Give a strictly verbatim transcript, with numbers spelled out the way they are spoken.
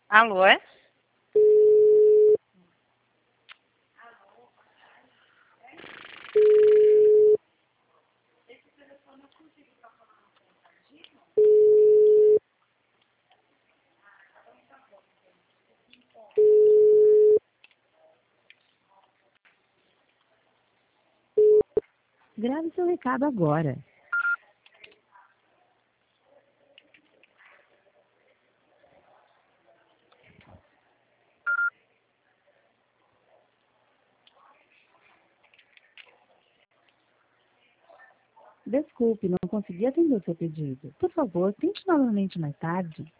Alô, é? Grave seu recado agora. Desculpe, não consegui atender o seu pedido. Por favor, tente novamente mais tarde.